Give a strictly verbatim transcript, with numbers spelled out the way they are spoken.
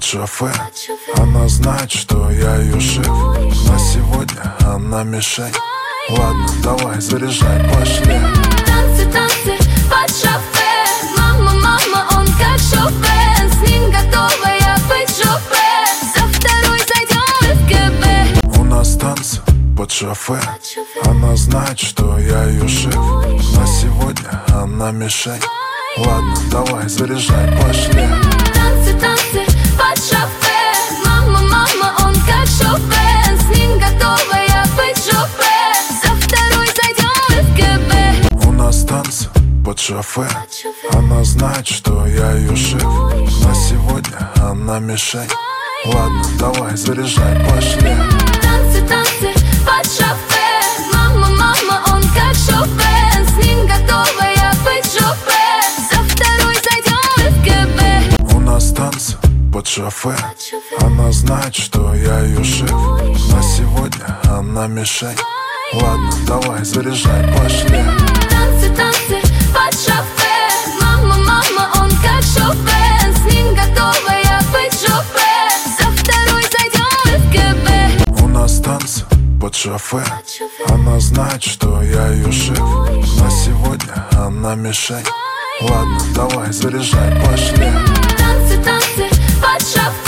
шофе. Она знает, что я ее шеф, но сегодня она мишень. Ладно, давай, заряжай, пошли. Танцы, танцы под шофе. Мама, мама, он как Шопен. С ним готова я быть шофе. Со второй зайдем в КБ. У нас танцы под шофе. Она знает, что я ее шеф, но сегодня она мишень. Ладно, давай, заряжай, пошли. Танцы, танцы под шофе. Мама, мама, он как Шопен. С ним готова я быть шофе. Со второй зайдем в КБ. У нас танцы под шофе. Она знает, что я ее шеф, но сегодня она мишень. Ладно, давай, заряжай, пошли. Танцы, танцы под шофе. Мама, мама, он как Шопен. С ним готова я быть шофе. Со второй зайдем в КБ. У нас танцы под шофе. Она знает, что я ее шеф, но сегодня она мишень. Ладно, давай, заряжай, пошли. Танцы, танцы под шофе. Мама, мама, он как Шопен. С ним готова я быть шофе. Со второй зайдем в КБ. У нас танцы под шофе. Она знает, что я ее шеф, но сегодня она мишень. Ладно, давай, заряжай, пошли. Танцы, танцы под шофе.